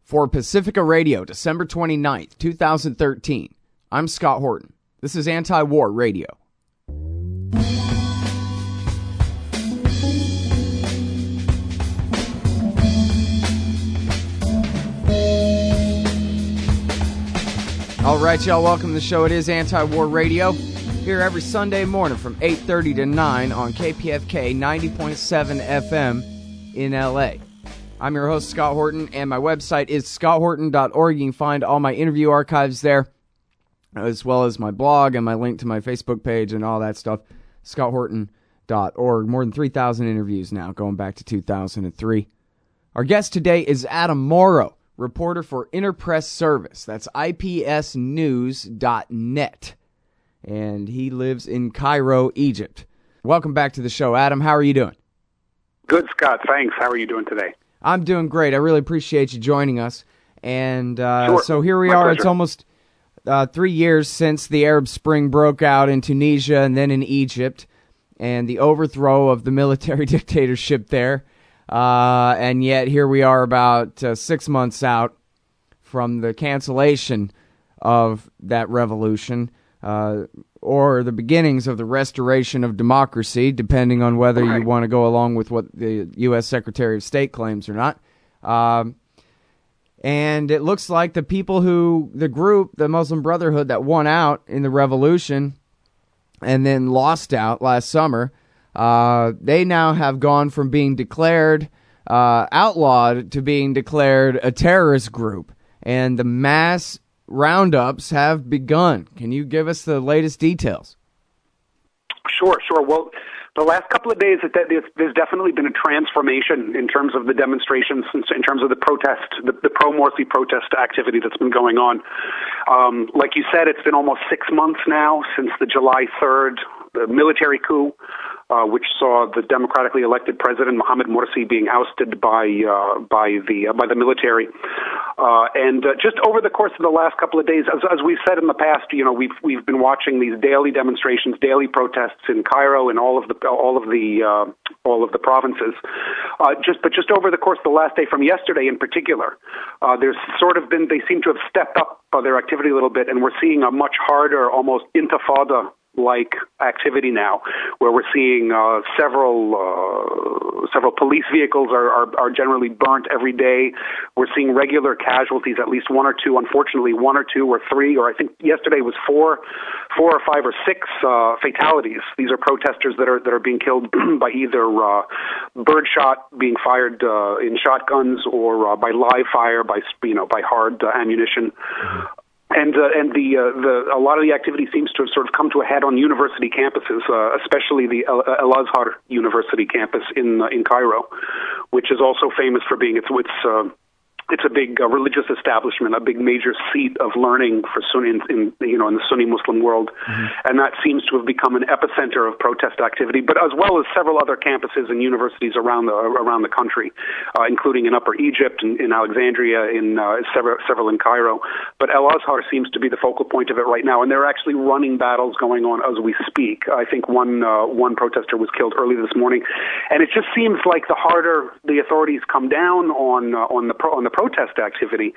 For Pacifica Radio, December 29th, 2013, I'm Scott Horton. This is Anti-War Radio. All right, y'all, welcome to the show. It is Anti-War Radio, here every Sunday morning from 8:30 to 9 on KPFK 90.7 FM in L.A. I'm your host, Scott Horton, and my website is scotthorton.org. You can find all my interview archives there, as well as my blog and my link to my Facebook page and all that stuff, scotthorton.org. More than 3,000 interviews now, going back to 2003. Our guest today is Adam Morrow, reporter for Interpress Service. That's ipsnews.net. And he lives in Cairo, Egypt. Welcome back to the show, Adam. How are you doing? Good, Scott. Thanks. How are you doing today? I'm doing great. I really appreciate you joining us. And sure. So here we My are. pleasure. It's almost 3 years since the Arab Spring broke out in Tunisia and then in Egypt, and the overthrow of the military dictatorship there. And yet here we are about 6 months out from the cancellation of that revolution, or the beginnings of the restoration of democracy, depending on whether you want to go along with what the U.S. Secretary of State claims or not. And it looks like the group, the Muslim Brotherhood that won out in the revolution and then lost out last summer, they now have gone from being declared outlawed to being declared a terrorist group. And the mass roundups have begun. Can you give us the latest details? Sure. Well, the last couple of days, there's definitely been a transformation in terms of the demonstrations, in terms of the protest, the pro-Morsi protest activity that's been going on. Like you said, it's been almost 6 months now since the July 3rd military coup, which saw the democratically elected president Mohamed Morsi being ousted by the military. And just over the course of the last couple of days, as we've said in the past, we've been watching these daily demonstrations, daily protests in Cairo and all of the provinces. Just over the course of the last day, from yesterday in particular, they seem to have stepped up their activity a little bit, and we're seeing a much harder, almost intifada-like activity now, where we're seeing several police vehicles are generally burnt every day. We're seeing regular casualties, at least one or two, unfortunately, one or two or three, or I think yesterday was four or five or six fatalities. These are protesters that are being killed by either birdshot being fired in shotguns or by live fire, by hard ammunition. And a lot of the activity seems to have sort of come to a head on university campuses, especially the Al Azhar University campus in Cairo, which is also famous for being it's a big religious establishment, a big major seat of learning for Sunni in the Sunni Muslim world, and that seems to have become an epicenter of protest activity. But as well as several other campuses and universities around the country, including in Upper Egypt, in Alexandria, in several in Cairo. But Al Azhar seems to be the focal point of it right now, and there are actually running battles going on as we speak. I think one protester was killed early this morning, and it just seems like the harder the authorities come down on the protest activity,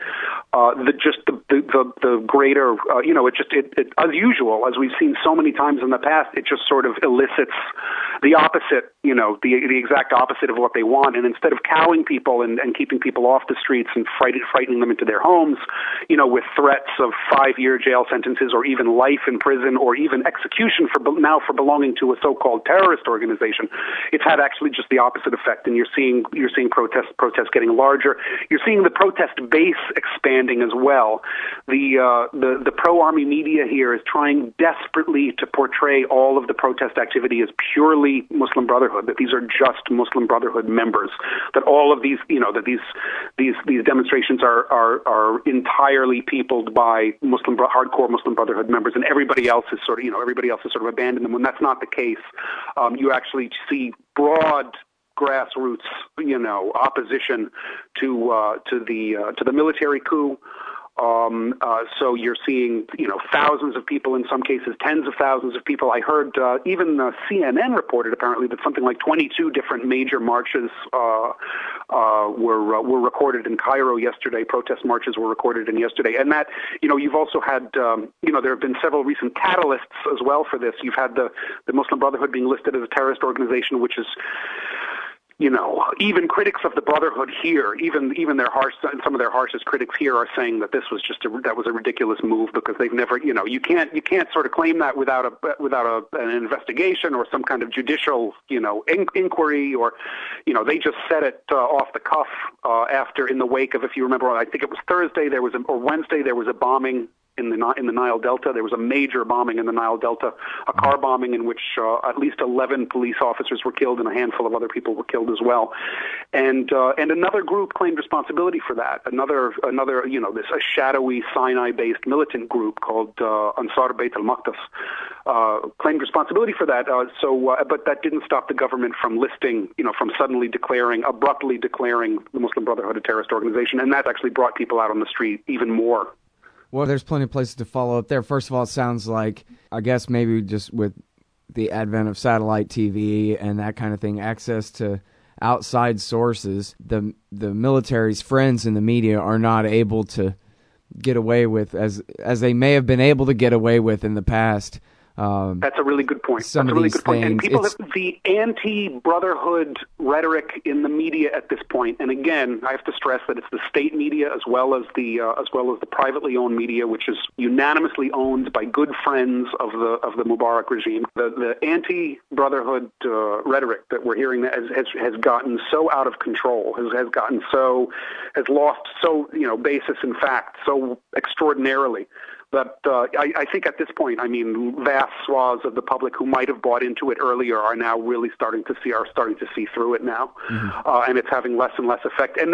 the greater, it as usual, as we've seen so many times in the past, it just sort of elicits the opposite, the exact opposite of what they want. And instead of cowing people and keeping people off the streets and frightening them into their homes, with threats of 5-year jail sentences or even life in prison or even execution for belonging to a so-called terrorist organization, it's had actually just the opposite effect. And you're seeing protests getting larger. You're seeing the protest base expanding as well. The pro-army media here is trying desperately to portray all of the protest activity as purely Muslim Brotherhood, that these are just Muslim Brotherhood members, that all of these, that these demonstrations are entirely peopled by hardcore Muslim Brotherhood members, and everybody else is sort of abandoned them. When that's not the case, you actually see broad grassroots, opposition to the military coup, So you're seeing, thousands of people, in some cases tens of thousands of people. I heard even CNN reported apparently that something like 22 different major marches were recorded in Cairo yesterday. Protest marches were recorded in yesterday, and that you've also had there have been several recent catalysts as well for this. You've had the Muslim Brotherhood being listed as a terrorist organization, which is, even critics of the Brotherhood here, even some of their harshest critics here are saying that this was that was a ridiculous move, because they've never, you can't sort of claim that without an investigation or some kind of judicial, inquiry, or, they just said it off the cuff after, in the wake of, if you remember, I think it was Thursday, or Wednesday, there was a bombing in the Nile Delta. There was a major bombing in the Nile Delta, a car bombing in which at least 11 police officers were killed and a handful of other people were killed as well. And another group claimed responsibility for that. Another this a shadowy Sinai-based militant group called Ansar Beit al-Maqdis claimed responsibility for that. But that didn't stop the government from listing, from suddenly abruptly declaring the Muslim Brotherhood a terrorist organization, and that actually brought people out on the street even more. Well, there's plenty of places to follow up there. First of all, it sounds like, I guess maybe just with the advent of satellite TV and that kind of thing, access to outside sources, the military's friends in the media are not able to get away with, as they may have been able to get away with in the past. That's a really good point. That's a really good point. And people have the anti-brotherhood rhetoric in the media at this point. And again, I have to stress that it's the state media as well as the privately owned media, which is unanimously owned by good friends of the Mubarak regime. The anti-brotherhood rhetoric that we're hearing has gotten so out of control, has lost basis in fact so extraordinarily. But I think at this point, vast swaths of the public who might have bought into it earlier are now really starting to see through it now, and it's having less and less effect. And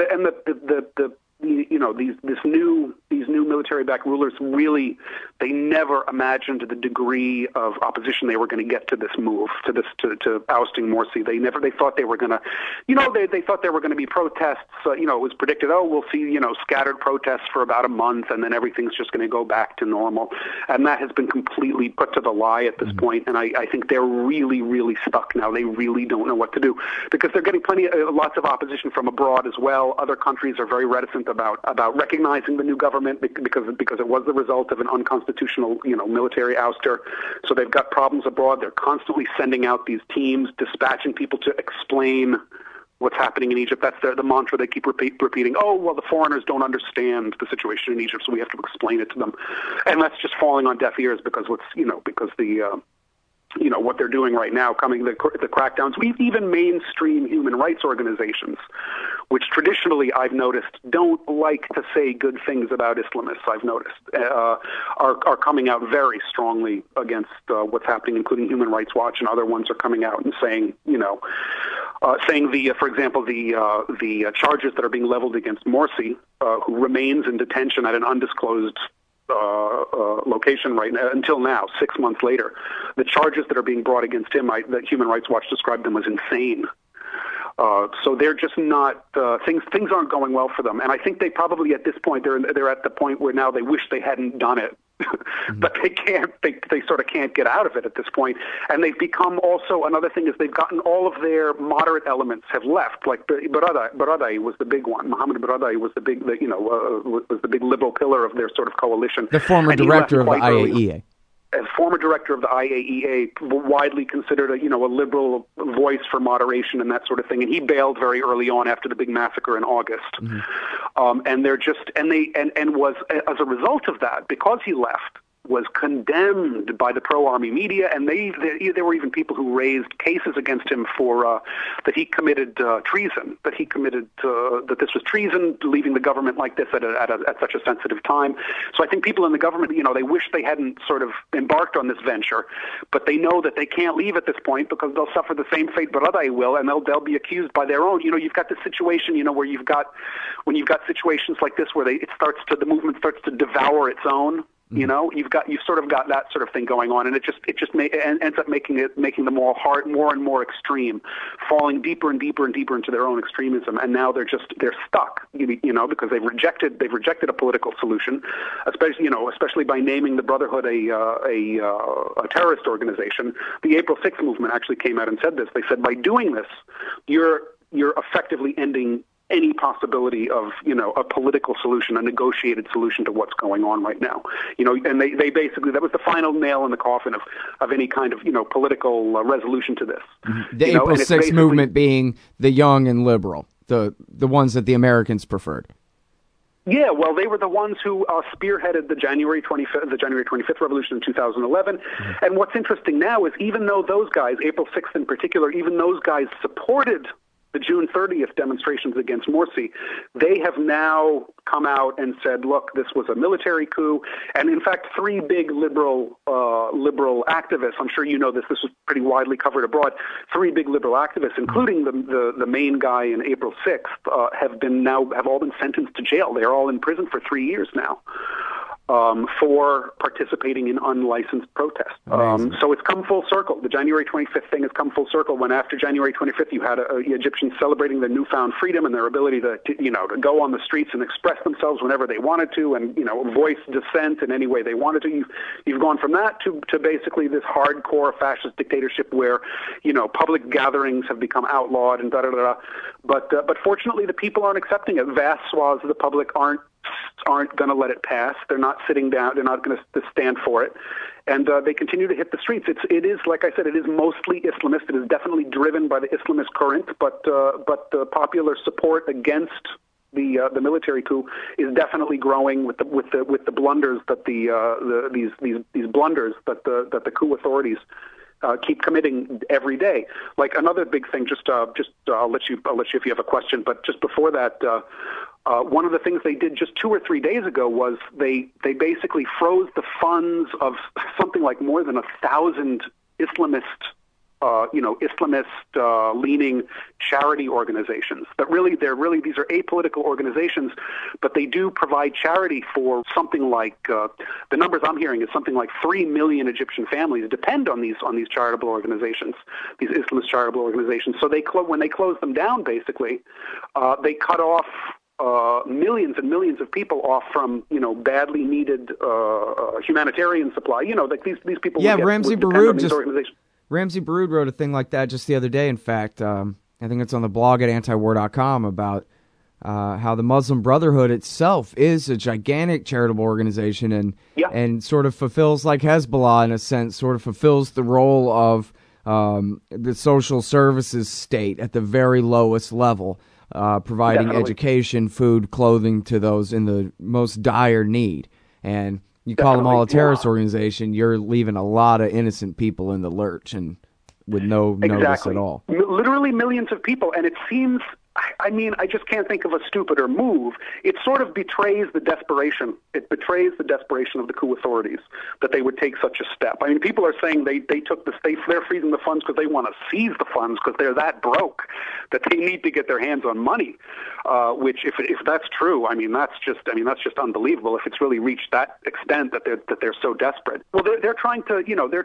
these new military-backed rulers really, they never imagined the degree of opposition they were going to get to this move, to ousting Morsi. They thought they were going to, they thought there were going to be protests. It was predicted, we'll see, scattered protests for about a month, and then everything's just going to go back to normal. And that has been completely put to the lie at this point. And I think they're really, really stuck now. They really don't know what to do, because they're getting lots of opposition from abroad as well. Other countries are very reticent about recognizing the new government because it was the result of an unconstitutional, military ouster. So they've got problems abroad. They're constantly sending out these teams, dispatching people to explain what's happening in Egypt. That's the mantra they keep repeating. The foreigners don't understand the situation in Egypt, so we have to explain it to them. And that's just falling on deaf ears because what they're doing right now, the crackdowns. Even mainstream human rights organizations, which traditionally I've noticed don't like to say good things about Islamists, I've noticed, are coming out very strongly against what's happening, including Human Rights Watch, and other ones are coming out and saying, for example, the charges that are being leveled against Morsi, who remains in detention at an undisclosed location right now, until now, 6 months later. The charges that are being brought against him, that Human Rights Watch described them as insane. So they're just not things aren't going well for them, and I think they probably at this point they're at the point where now they wish they hadn't done it, but they can't. They sort of can't get out of it at this point, and they've become also another thing is they've gotten all of their moderate elements have left. Like Baradei was the big one. Mohammed Baradei was the big was the big liberal pillar of their sort of coalition. The former director of the IAEA. As former director of the IAEA, widely considered a liberal voice for moderation and that sort of thing, and he bailed very early on after the big massacre in August. And was as a result of that, because he left, was condemned by the pro-army media, and there were even people who raised cases against him for that he committed treason, that this was treason, leaving the government like this at such a sensitive time. So I think people in the government, they wish they hadn't sort of embarked on this venture, but they know that they can't leave at this point because they'll suffer the same fate Baradei will, and they'll be accused by their own. You've got this situation, where when you've got situations like this where the movement starts to devour its own. You know, you've sort of got that sort of thing going on, and it ends up making them all more and more extreme, falling deeper and deeper and deeper into their own extremism, and now they're stuck, you know, because they've rejected a political solution, especially by naming the Brotherhood a terrorist organization. The April 6th movement actually came out and said this. They said, by doing this, you're effectively ending any possibility of, you know, a political solution, a negotiated solution to what's going on right now. You know, and they basically, that was the final nail in the coffin of any kind of, you know, political resolution to this. Mm-hmm. The April 6th movement being the young and liberal, the ones that the Americans preferred. Yeah, well, they were the ones who spearheaded the January 25th revolution in 2011. Mm-hmm. And what's interesting now is, even though those guys, April 6th in particular, even those guys supported the June 30th demonstrations against Morsi, they have now come out and said, look, this was a military coup. And in fact, three big liberal activists, I'm sure you know this was pretty widely covered abroad, three big liberal activists, including the main guy in April 6th, have all been sentenced to jail. They're all in prison for 3 years now. For participating in unlicensed protest. So it's come full circle. The January 25th thing has come full circle, when after January 25th you had Egyptians celebrating their newfound freedom and their ability to go on the streets and express themselves whenever they wanted to, and, you know, voice dissent in any way they wanted to. You've gone from that to basically this hardcore fascist dictatorship where, you know, public gatherings have become outlawed and da-da-da-da. But fortunately the people aren't accepting it. Vast swaths of the public aren't going to let it pass. They're not sitting down. They're not going to stand for it. And they continue to hit the streets. It is, like I said, it is mostly Islamist. It is definitely driven by the Islamist current, but the popular support against the military coup is definitely growing with the blunders that these blunders that the coup authorities keep committing every day. Like another big thing, I'll let you if you have a question, but just before that, one of the things they did just 2 or 3 days ago was they basically froze the funds of something like more than 1,000 Islamist leaning charity organizations. But these are apolitical organizations, but they do provide charity for something like the numbers I'm hearing is something like 3 million Egyptian families depend on these charitable organizations, these Islamist charitable organizations. So when they close them down, basically, they cut off millions and millions of people off from, you know, badly needed humanitarian supply. You know, like these people. Yeah, Ramzi Baroud wrote a thing like that just the other day. In fact, I think it's on the blog at antiwar.com about how the Muslim Brotherhood itself is a gigantic charitable organization and sort of fulfills, like Hezbollah in a sense, sort of fulfills the role of the social services state at the very lowest level. Providing education, food, clothing to those in the most dire need. And you call them all a terrorist organization, you're leaving a lot of innocent people in the lurch and with no notice at all. Literally millions of people, and it seems, I mean, I just can't think of a stupider move. It sort of betrays the desperation. It betrays the desperation of the coup authorities that they would take such a step. I mean, people are saying they're freezing the funds because they want to seize the funds because they're that broke that they need to get their hands on money. Which, if that's true, I mean, that's just unbelievable. If it's really reached that extent that they're so desperate. Well, they're trying to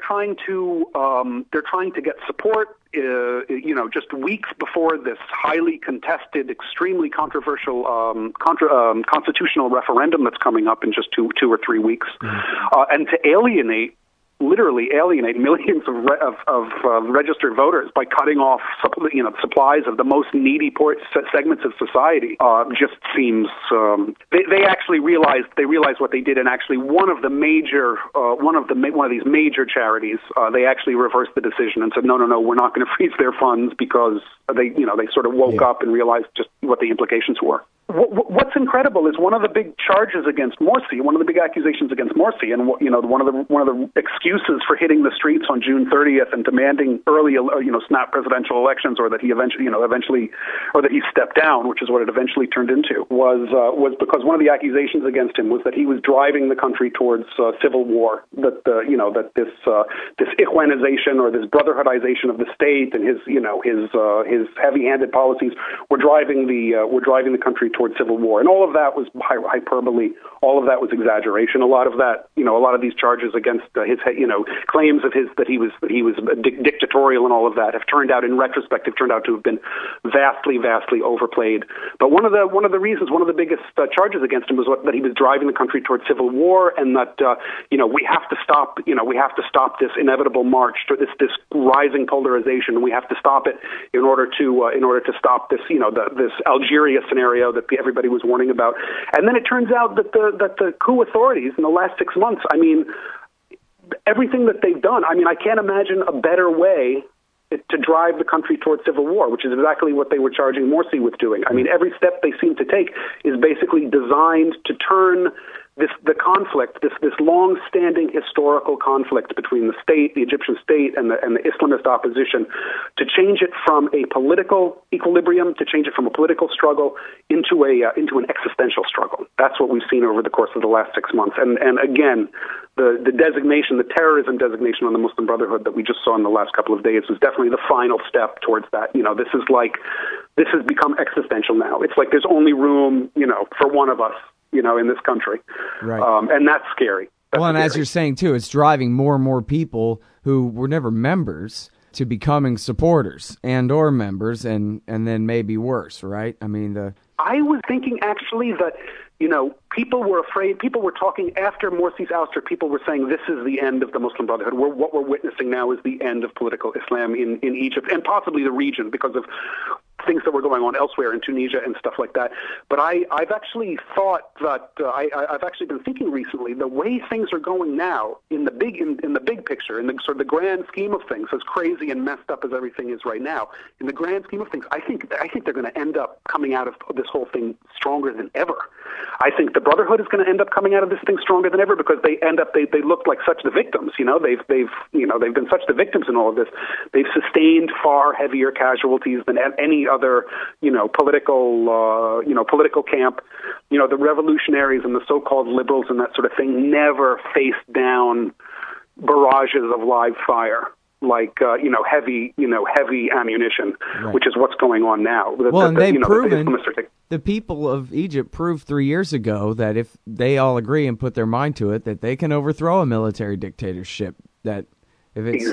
get support. Just weeks before this highly contested, extremely controversial constitutional referendum that's coming up in just two or 3 weeks, and to literally alienate millions of registered voters by cutting off supplies of the most needy segments of society just seems. They actually realized what they did, and actually one of these major charities they actually reversed the decision and said no, we're not going to freeze their funds because they sort of woke up and realized just what the implications were. What's incredible is one of the big charges against Morsi, one of the big accusations against Morsi, and one of the excuses for hitting the streets on June 30th and demanding early, snap presidential elections, or that he eventually, or that he stepped down, which is what it eventually turned into, was because one of the accusations against him was that he was driving the country towards civil war. That this Ikhwanization or this brotherhoodization of the state and his heavy-handed policies were driving the country towards towards civil war. And all of that was hyperbole. All of that was exaggeration. A lot of that, a lot of these charges against his, claims of his that he was dictatorial and all of that have turned out, in retrospect, to have been vastly overplayed. But one of the reasons, one of the biggest charges against him was that he was driving the country towards civil war, and that we have to stop this inevitable march to this rising polarization. We have to stop it in order to stop this this Algeria scenario that everybody was warning about. And then it turns out that the coup authorities in the last 6 months, everything that they've done, I can't imagine a better way to drive the country towards civil war, which is exactly what they were charging Morsi with doing. Every step they seem to take is basically designed to turn the conflict, this long-standing historical conflict between the state, the Egyptian state, and the Islamist opposition, to change it from a political equilibrium, to change it from a political struggle into an existential struggle. That's what we've seen over the course of the last 6 months. And again, the designation, the terrorism designation on the Muslim Brotherhood that we just saw in the last couple of days was definitely the final step towards that. This has become existential now. It's like there's only room, for one of us, in this country. Right. And that's scary. And as you're saying, too, it's driving more and more people who were never members to becoming supporters and or members, and then maybe worse, right? I was thinking, actually, that, people were afraid. People were talking after Morsi's ouster. People were saying this is the end of the Muslim Brotherhood. What we're witnessing now is the end of political Islam in Egypt and possibly the region because of things that were going on elsewhere in Tunisia and stuff like that. But I've actually thought that I've actually been thinking recently, the way things are going now in the big picture, in the sort of the grand scheme of things, as crazy and messed up as everything is right now, in the grand scheme of things, I think they're going to end up coming out of this whole thing stronger than ever. I think the Brotherhood is going to end up coming out of this thing stronger than ever because they looked like such the victims. They've been such the victims in all of this. They've sustained far heavier casualties than any other political camp. The revolutionaries and the so-called liberals and that sort of thing never faced down barrages of live fire like heavy ammunition, right, which is what's going on now. The people of Egypt proved 3 years ago that if they all agree and put their mind to it, that they can overthrow a military dictatorship. That if it's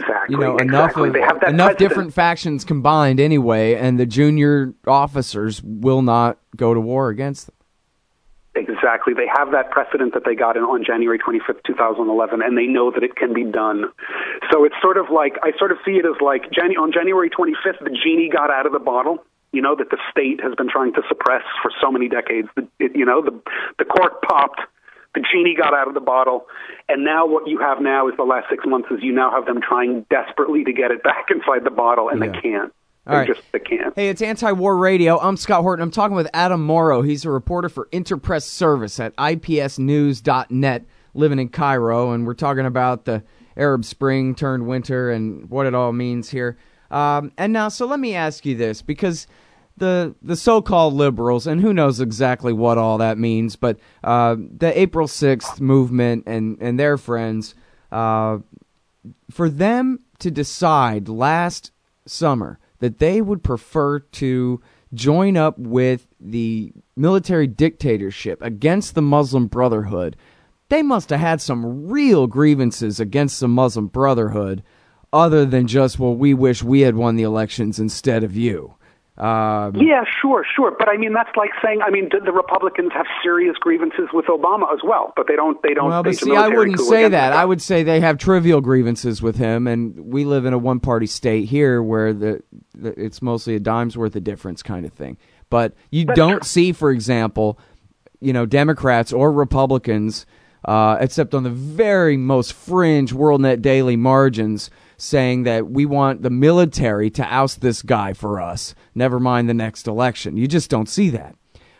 enough different factions combined anyway, and the junior officers will not go to war against them. Exactly. They have that precedent that they got on January 25th, 2011, and they know that it can be done. So it's sort of like, I sort of see it as like on January 25th, the genie got out of the bottle, that the state has been trying to suppress for so many decades. The cork popped, the genie got out of the bottle, and now what you have now is the last 6 months is you now have them trying desperately to get it back inside the bottle, and they can't. They can't. Hey, it's Anti-War Radio. I'm Scott Horton. I'm talking with Adam Morrow. He's a reporter for Interpress Service at ipsnews.net, living in Cairo, and we're talking about the Arab Spring turned winter and what it all means here. And now, so let me ask you this, because the so-called liberals, and who knows exactly what all that means, but the April 6th movement and their friends, for them to decide last summer that they would prefer to join up with the military dictatorship against the Muslim Brotherhood, they must have had some real grievances against the Muslim Brotherhood other than just, well, we wish we had won the elections instead of you. Yeah, sure. But that's like saying, the Republicans have serious grievances with Obama as well, but they don't. Well, but see, I wouldn't say that. I would say they have trivial grievances with him, and we live in a one-party state here where it's mostly a dime's worth of difference kind of thing. But you don't see, for example, Democrats or Republicans, except on the very most fringe WorldNet Daily margins, saying that we want the military to oust this guy for us, never mind the next election. You just don't see that.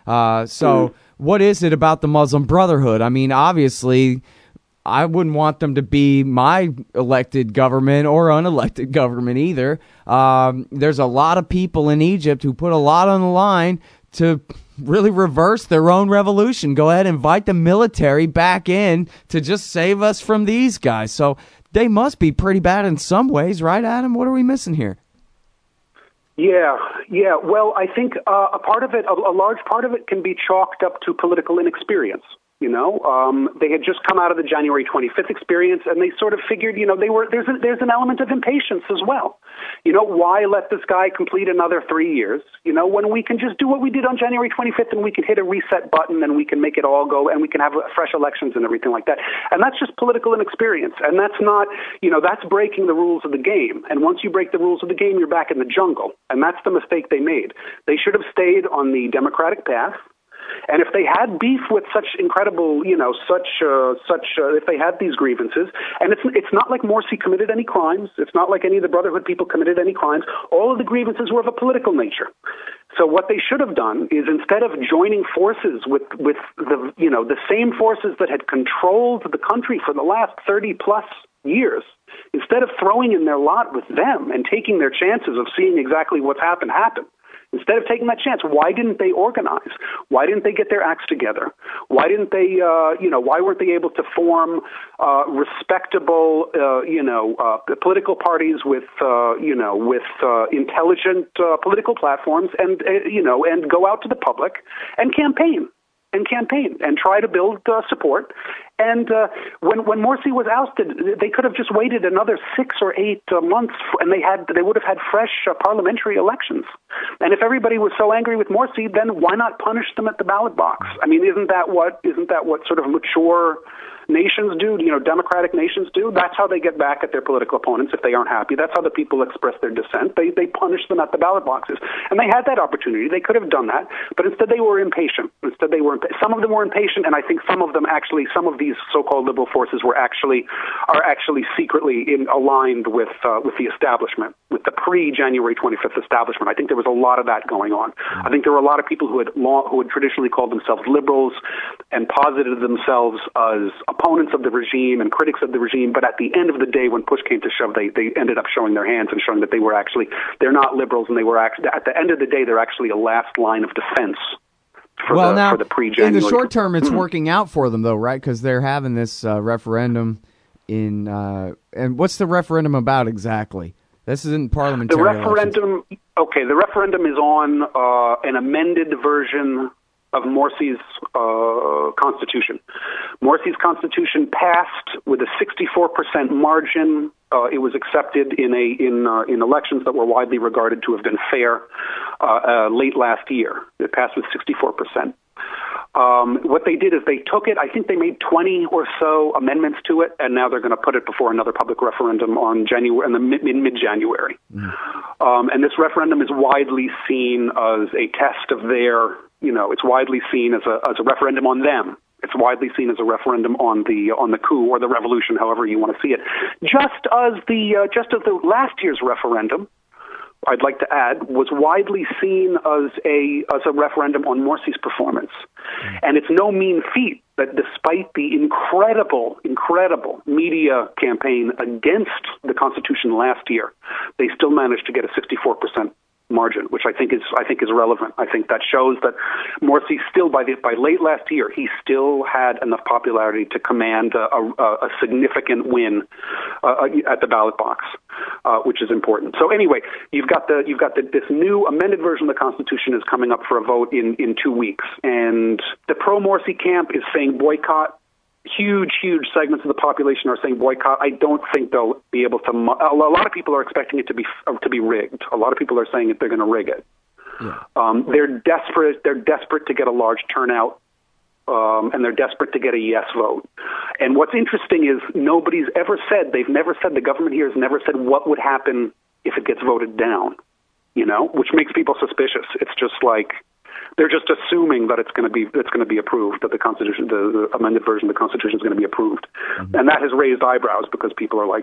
What is it about the Muslim Brotherhood? Obviously, I wouldn't want them to be my elected government or unelected government either. There's a lot of people in Egypt who put a lot on the line to really reverse their own revolution. Go ahead and invite the military back in to just save us from these guys. So they must be pretty bad in some ways, right, Adam? What are we missing here? Yeah. Well, I think a part of it, a large part of it, can be chalked up to political inexperience. They had just come out of the January 25th experience, and they sort of figured, there's an element of impatience as well. Why let this guy complete another 3 years? When we can just do what we did on January 25th, and we can hit a reset button, and we can make it all go, and we can have fresh elections and everything like that. And that's just political inexperience, and that's not, that's breaking the rules of the game. And once you break the rules of the game, you're back in the jungle, and that's the mistake they made. They should have stayed on the Democratic path. And if they had beef with such incredible, if they had these grievances, and it's not like Morsi committed any crimes, it's not like any of the Brotherhood people committed any crimes, all of the grievances were of a political nature. So what they should have done is, instead of joining forces with the same forces that had controlled the country for the last 30 plus years, instead of throwing in their lot with them and taking their chances of seeing exactly what's happened happen, instead of taking that chance, why didn't they organize? Why didn't they get their acts together? Why didn't they, why weren't they able to form respectable, political parties with intelligent political platforms and go out to the public and campaign and try to build support. And when Morsi was ousted, they could have just waited another 6 or 8 months, and they would have had fresh parliamentary elections. And if everybody was so angry with Morsi, then why not punish them at the ballot box? I mean, isn't that what sort of mature nations do, democratic nations do? That's how they get back at their political opponents if they aren't happy. That's how the people express their dissent. They punish them at the ballot boxes. And they had that opportunity. They could have done that, but instead they were impatient. Some of them were impatient, and I think some of these so-called liberal forces are actually secretly aligned with the establishment, with the pre-January 25th establishment. I think there was a lot of that going on. I think there were a lot of people who had traditionally called themselves liberals and posited themselves as opponents of the regime and critics of the regime, but at the end of the day, when push came to shove, they ended up showing their hands and showing that they're not liberals, and at the end of the day, they're actually a last line of defense for the pre-January. In the short term, it's working out for them, though, right? Because they're having this referendum and what's the referendum about exactly? This isn't parliamentary elections. The referendum is on an amended version of Morsi's constitution. Morsi's constitution passed with a 64% margin. It was accepted in elections that were widely regarded to have been fair late last year. It passed with 64%. What they did is they took it, I think they made 20 or so amendments to it, and now they're going to put it before another public referendum in mid-January. And this referendum is widely seen as a test of it's widely seen as a referendum on them. It's widely seen as a referendum on the coup or the revolution, however you want to see it. Just as the last year's referendum, I'd like to add, was widely seen as a referendum on Morsi's performance. And it's no mean feat that despite the incredible media campaign against the Constitution last year, they still managed to get a 64% margin, which I think is relevant. I think that shows that Morsi still, by late last year, he still had enough popularity to command a significant win at the ballot box, which is important. So anyway, you've got this new amended version of the Constitution is coming up for a vote in 2 weeks, and the pro-Morsi camp is saying boycott. Huge segments of the population are saying boycott. I don't think they'll be able to. A lot of people are expecting it to be rigged. A lot of people are saying that they're going to rig it. Yeah. They're desperate to get a large turnout, and they're desperate to get a yes vote. And what's interesting is they've never said, the government here has never said what would happen if it gets voted down. Which makes people suspicious. It's just like, they're just assuming that it's going to be approved, that the Constitution, the amended version of the Constitution, is going to be approved, and that has raised eyebrows because people are like,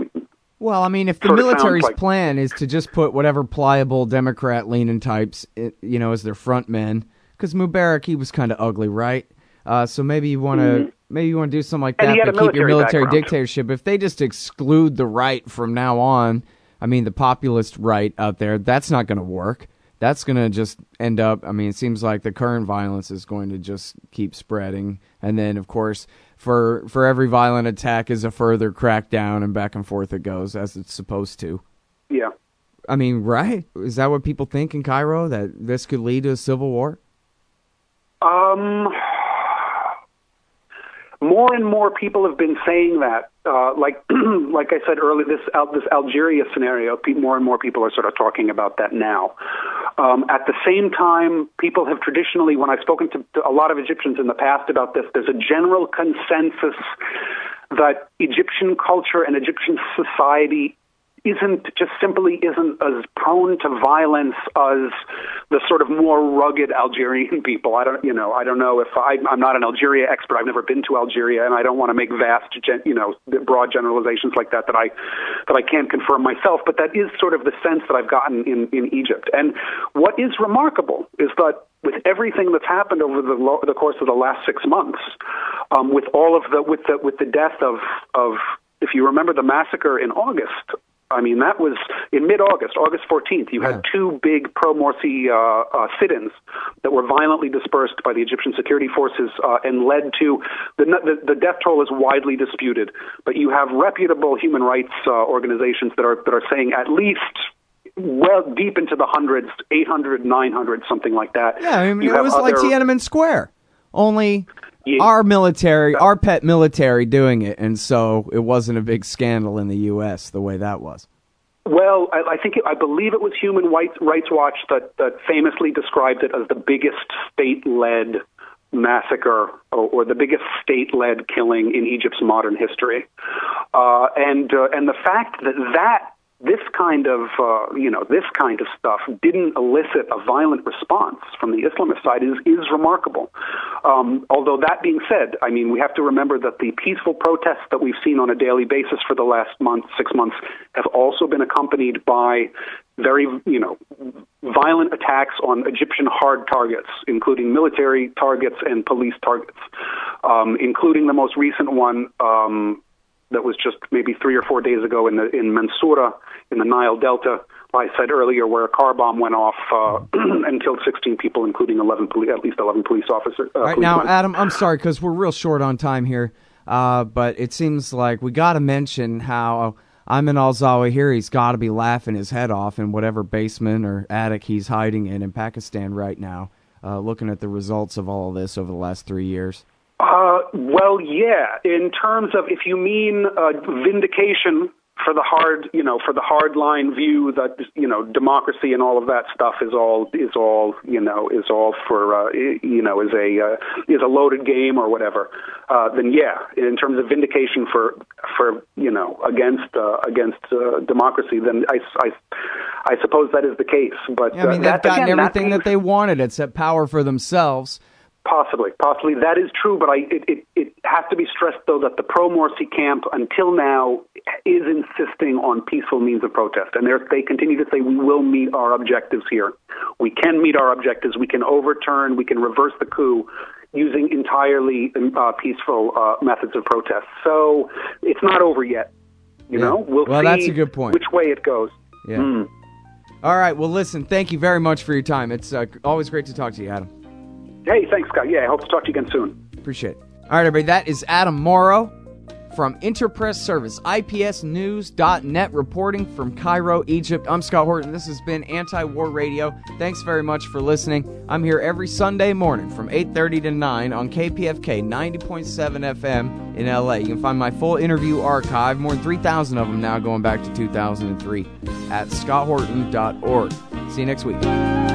if the military's plan is to just put whatever pliable Democrat-leaning types, as their front men, because Mubarak, he was kind of ugly, right? So maybe you want to do something like that to keep your military dictatorship. If they just exclude the right from now on, the populist right out there, that's not going to work. That's going to just end up, it seems like the current violence is going to just keep spreading. And then, of course, for every violent attack is a further crackdown, and back and forth it goes, as it's supposed to. Yeah. I mean, right? Is that what people think in Cairo, that this could lead to a civil war? More and more people have been saying that. Like I said earlier, this Algeria scenario, more and more people are sort of talking about that now. At the same time, people have traditionally, when I've spoken to a lot of Egyptians in the past about this, there's a general consensus that Egyptian culture and Egyptian society isn't as prone to violence as the sort of more rugged Algerian people. I don't know if I'm not an Algeria expert. I've never been to Algeria, and I don't want to make vast, broad generalizations like that I can't confirm myself. But that is sort of the sense that I've gotten in Egypt. And what is remarkable is that with everything that's happened over the course of the last 6 months, with the death of, if you remember the massacre in August. I mean, that was in mid-August, August 14th. You had two big pro-Morsi sit-ins that were violently dispersed by the Egyptian security forces and led to the death toll is widely disputed. But you have reputable human rights organizations that are saying at least well deep into the hundreds, 800, 900, something like that. Yeah, I mean, it was like Tiananmen Square, only our military, our pet military doing it, and so it wasn't a big scandal in the U.S. the way that was. Well, I believe it was Human Rights Watch that famously described it as the biggest state-led massacre or the biggest state-led killing in Egypt's modern history, and the fact that this kind of stuff didn't elicit a violent response from the Islamist side is remarkable. Although that being said, I mean, we have to remember that the peaceful protests that we've seen on a daily basis for the last 6 months, have also been accompanied by very, violent attacks on Egyptian hard targets, including military targets and police targets, including the most recent one that was just maybe 3 or 4 days ago in Mansoura, in the Nile Delta. I said earlier, where a car bomb went off and killed 16 people, including at least 11 police officers. All right, now, Adam, I'm sorry, because we're real short on time here, but it seems like we got to mention how Ayman al-Zawahiri's got to be laughing his head off in whatever basement or attic he's hiding in Pakistan right now, looking at the results of all of this over the last 3 years. Well, yeah. In terms of, if you mean vindication for the hard line view that democracy and all of that stuff is a loaded game or whatever, then yeah. In terms of vindication for against democracy, then I suppose that is the case. But yeah, I mean, they've gotten everything that they wanted except power for themselves. Possibly, that is true, but it has to be stressed, though, that the pro-Morsi camp, until now, is insisting on peaceful means of protest, and they continue to say, we will meet our objectives here. We can meet our objectives. We can we can reverse the coup using entirely peaceful methods of protest. So it's not over yet. We'll see that's a good point. Which way it goes. Yeah. All right, well, listen, thank you very much for your time. It's always great to talk to you, Adam. Hey, thanks, Scott. Yeah, I hope to talk to you again soon. Appreciate it. All right, everybody, that is Adam Morrow from Interpress Service, IPSnews.net, reporting from Cairo, Egypt. I'm Scott Horton. This has been Anti-War Radio. Thanks very much for listening. I'm here every Sunday morning from 8:30 to 9 on KPFK 90.7 FM in LA. You can find my full interview archive, more than 3,000 of them now going back to 2003, at scotthorton.org. See you next week.